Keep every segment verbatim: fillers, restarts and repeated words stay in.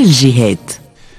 الجهات.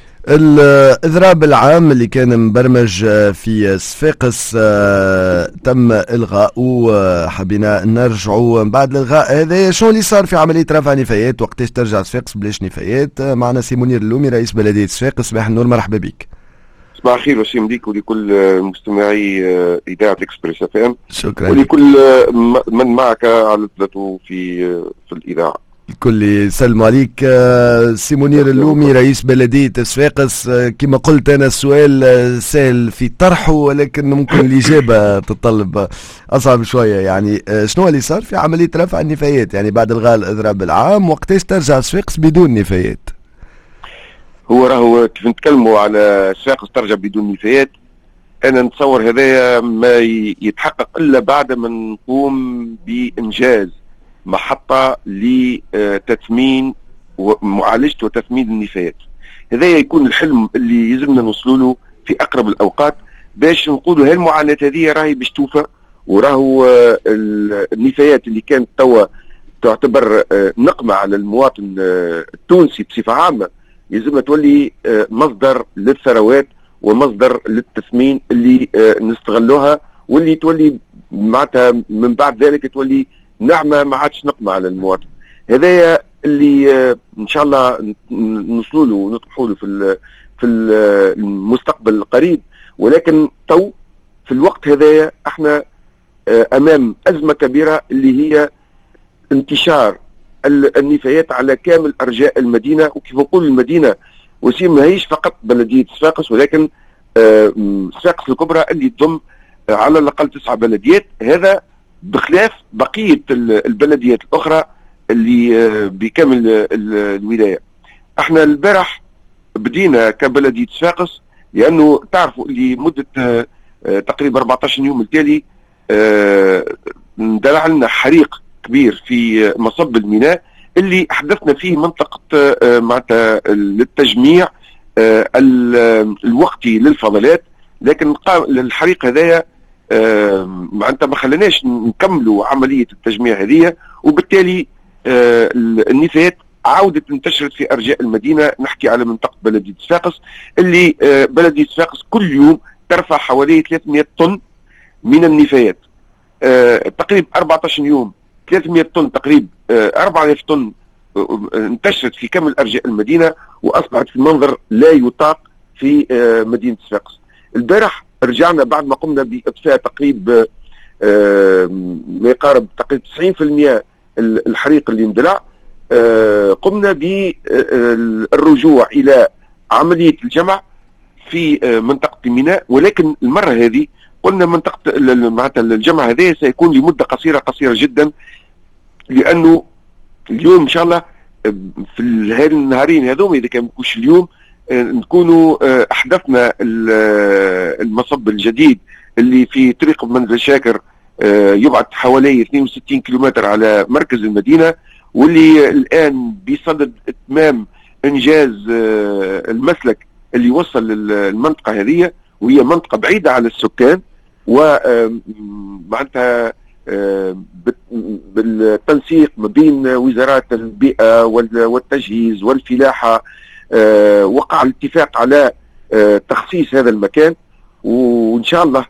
الإضراب العام اللي كان مبرمج في صفاقس تم إلغاؤه، حبينا نرجعوا بعد الإلغاء هذا. شو اللي صار في عملية رفع نفايات؟ وقتاش ترجع صفاقس بلاش نفايات؟ معنا سي منير اللومي رئيس بلدية صفاقس. صباح النور، مرحبا بك. صباح الخير وسيم ليك ولكل مستمعي إذاعة إكسبريس اف ام. شكرا. ولكل من معك على البلاتو في في الإذاعة. الكل يسلموا عليك. سي منير اللومي رئيس بلدية صفاقس، كما قلت أنا السؤال سهل في طرحه ولكن ممكن الإجابة تتطلب أصعب شوية. يعني شنو اللي صار في عملية رفع النفايات؟ يعني بعد إلغاء الإضراب العام وقتاش ترجع صفاقس بدون نفايات؟ هو راهو كيف نتكلموا على صفاقس ترجع بدون نفايات، أنا نتصور هذايا ما يتحقق إلا بعد ما نقوم بإنجاز محطة لتثمين ومعالجة وتثمين النفايات. هذا يكون الحلم اللي يلزمنا نوصلوا له في أقرب الأوقات، باش نقولوا هالمعاناة هذه راهي باش توفى، وراهو النفايات اللي كانت توا تعتبر نقمة على المواطن التونسي بصفة عامة يلزمنا تولي مصدر للثروات ومصدر للتثمين اللي نستغلوها، واللي تولي معناتها من بعد ذلك تولي نعمة ما عادش نقمة على المواطن. هذايا اللي ان شاء الله نوصلوا له ونطمحوا له في في المستقبل القريب. ولكن تو في الوقت هذايا احنا امام ازمة كبيرة اللي هي انتشار النفايات على كامل ارجاء المدينة. وكيف نقول المدينة وسيم ماهيش فقط بلدية صفاقس، ولكن صفاقس الكبرى اللي تضم على الاقل تسعة بلديات، هذا بخلاف بقية البلديات الأخرى اللي بكامل الولاية. احنا البارح بدينا كبلدية صفاقس، لأنه تعرفوا اللي مدة تقريبا أربعة عشر يوم التالي اندلع لنا حريق كبير في مصب الميناء اللي أحدثنا فيه منطقة معناتها للتجميع الوقتي للفضلات. لكن الحريق هذايا آه معناتها ما خلناش نكملوا عملية التجميع هذه، وبالتالي آه النفايات عودت انتشرت في أرجاء المدينة. نحكي على منطقة بلدية صفاقس اللي آه بلدية صفاقس كل يوم ترفع حوالي ثلاثمئة طن من النفايات. آه تقريبا أربعة عشر يوم ثلاثمئة طن، تقريبا آه أربعة آلاف طن آه انتشرت في كامل أرجاء المدينة، وأصبحت في منظر لا يطاق في آه مدينة صفاقس. البارح رجعنا بعد ما قمنا بإطفاء تقريبا ما يقارب تقريبا تسعين بالمئة الحريق اللي اندلع. قمنا بالرجوع إلى عملية الجمع في منطقة الميناء، ولكن المرة هذه قلنا منطقة معناتها الجمع هذه سيكون لمدة قصيرة قصيرة جدا، لأنه اليوم إن شاء الله في هذه النهارين هذوما إذا كان مكوش اليوم نكونوا احدثنا المصب الجديد اللي في طريق منزل شاكر، يبعد حوالي اثنين وستين كيلومتر على مركز المدينة، واللي الان بصدد اتمام انجاز المسلك اللي يوصل للمنطقة هذه، وهي منطقة بعيدة على السكان، ومعناتها بالتنسيق ما بين وزارات البيئة والتجهيز والفلاحة أه وقع الاتفاق على أه تخصيص هذا المكان. وإن شاء الله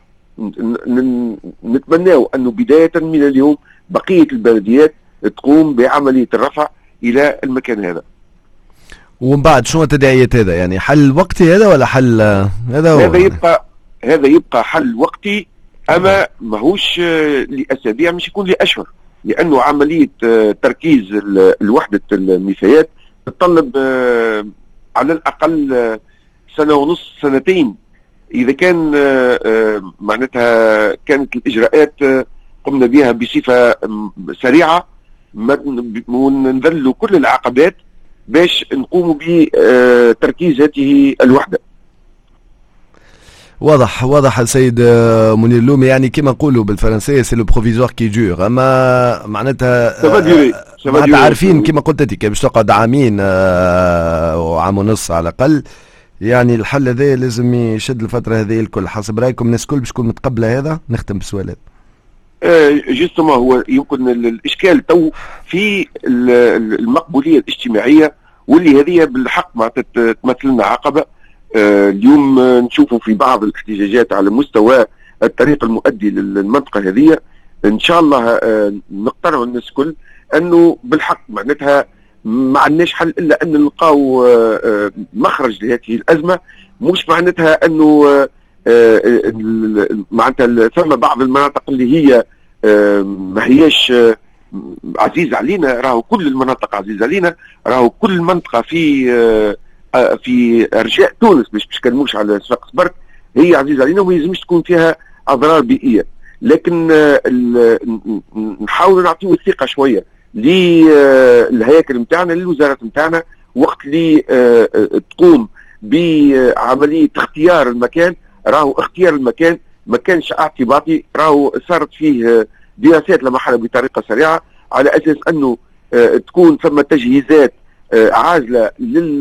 نتمناه أنه بداية من اليوم بقية البلديات تقوم بعملية الرفع إلى المكان هذا. ومن بعد شو التداعيات هذا؟ يعني حل وقتي هذا ولا حل هذا؟ هو هذا يبقى هذا يبقى حل وقتي، أما ماهوش لأسابيع، مش يكون لأشهر، لأنه عملية تركيز الوحدة النفايات تتطلب على الأقل سنة ونص سنتين. إذا كان معناتها كانت الإجراءات قمنا بها بصفة سريعة وننذلوا كل العقبات باش نقوموا بتركيز هذه الوحدة. واضح واضح السيد منير اللومي. يعني كما نقولوا بالفرنسية سي لو بروفيزوار كي دور، اما معناتها معناتها عارفين كما قلت انت باش تقعد عامين وعام ونص على الاقل. يعني الحل هذا لازم يشد الفترة هذه الكل. حسب رايكم الناس الكل باش تكون متقبلة هذا؟ نختم بالسؤالات. جوستومون هو يمكن الاشكال تو في المقبولية الاجتماعية واللي هذه بالحق معناتها تمثل لنا عقبه. آه اليوم نشوفوا في بعض الاحتجاجات على مستوى الطريق المؤدي للمنطقه هذه. ان شاء الله آه نقتنعوا الناس الكل انه بالحق معناتها ما عندناش حل الا ان نلقاو آه آه مخرج لهذه الازمه. مش معناتها انه آه آه معناتها ثم بعض المناطق اللي هي آه ما هياش آه عزيزه علينا، راهو كل المناطق عزيزه علينا، راهو كل منطقه في آه في ارجاء تونس، مش باش نتكلموش على صفاقس برك، هي عزيزه علينا وما يلزمش تكون فيها اضرار بيئيه. لكن آه نحاول نعطيو الثقه شويه للهياكل نتاعنا، للوزارات نتاعنا، وقت اللي آه تقوم بعمليه اختيار المكان. راهو اختيار المكان ما كانش اعتباطي، راهو صارت فيه دراسات لمحلها بطريقه سريعه على اساس انه آه تكون ثم تجهيزات آه عاجله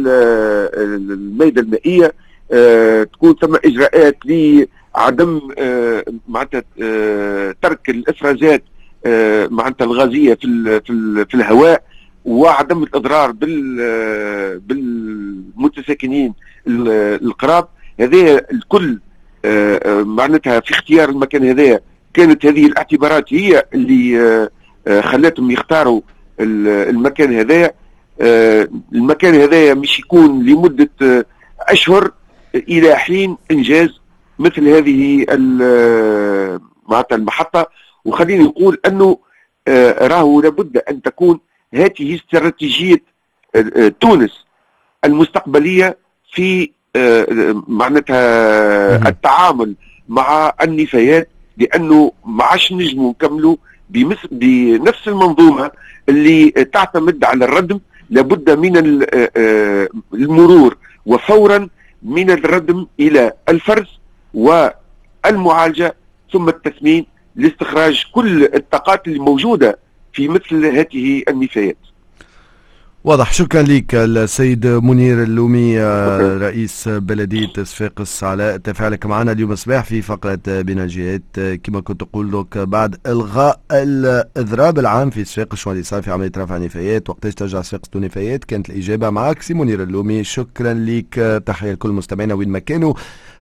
للميدان المائيه، آه تكون ثم اجراءات لعدم آه معناتها آه ترك الافرازات آه معناتها الغازيه في ال في, ال في الهواء، وعدم الاضرار بال آه بالمتساكنين القراب. هذه الكل آه معناتها في اختيار المكان هذايا كانت هذه الاعتبارات هي اللي آه خلاتهم يختاروا المكان هذايا. آه المكان هذايا مش يكون لمدة آه أشهر إلى حين إنجاز مثل هذه معناتها المحطة. وخليني نقول أنه آه راهو لابد أن تكون هذه استراتيجية آه تونس المستقبلية في آه معناتها التعامل مع النفايات، لأنه ما عادش نجموا نكملوا بنفس المنظومة اللي تعتمد على الردم. لابد من المرور وفورا من الردم إلى الفرز والمعالجة ثم التثمين لاستخراج كل الطاقات اللي موجودة في مثل هذه النفايات. واضح. شكرا لك السيد منير اللومي رئيس بلدية صفاقس على تفاعلك معنا اليوم الصباح في فقرة بناجيات. كما كنت تقول لك بعد إلغاء الإضراب العام في صفاقس شو اللي صار في عملية رفع نفايات، وقتاش ترجع صفاقس دون نفايات؟ كانت الإجابة معك سي منير اللومي. شكرا لك، تحية لكل مستمعينا وين ما كانوا.